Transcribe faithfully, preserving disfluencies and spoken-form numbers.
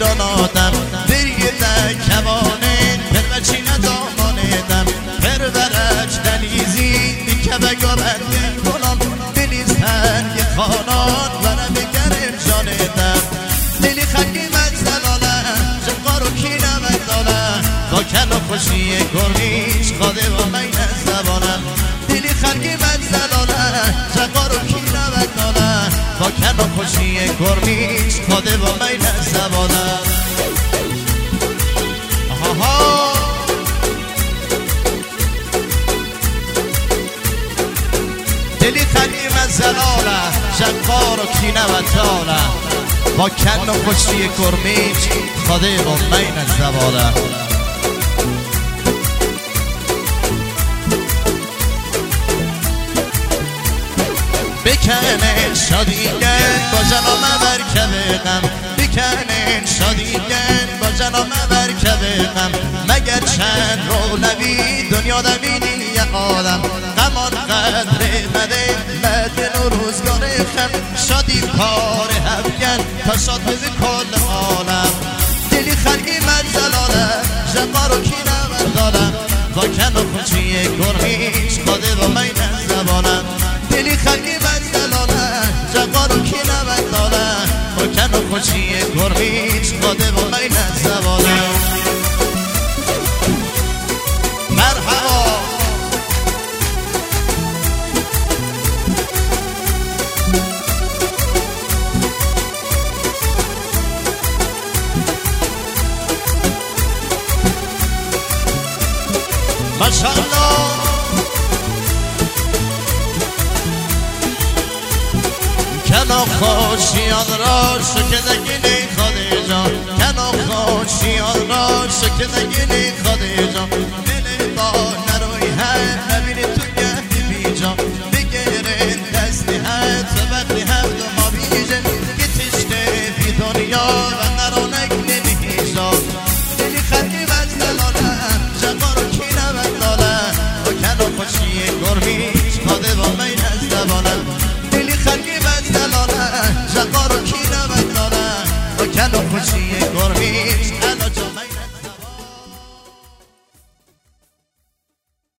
ایران آدم برگده کوانه پروچی ندامانیدم پرورش دلیزی دیکه بگا بنده کنم دلیزن یه خانان ورم گرم جانیدم دلی خلقی مزدلاله جقارو کی نمداله با کل و خوشی گرمیش خاده و مین زبانم دلی خلقی مزدلاله جقارو کی نمداله با کل و خوشی گرمیش خاده و مین زبانم آها دلی خلقی مزدلاله جقارو کی نمداله با کن و خوشی گرمیش خاده و مین زبانم بکنن شادیگن با جنام برکبه غم بکنن شادیگن با جنام برکبه غم مگر چند رولوی دنیا دمینی یه آدم غمان قدر مده مدن و روزگار خم شادی کار هفگن تا شاد به کل عالم دلی خلقی منزلاله جقارو کی نمدالم با کن و خوشی گرمیش خاده و مین زبانم دلی خلقی منزلاله جقارو کی نمدالم با کن و خوشی گرمیش خاده و مین زبانم مرحبا ماشاءالله کنا خوشیان را شکدگی نی خاده جان کنا خوشیان را شکدگی نی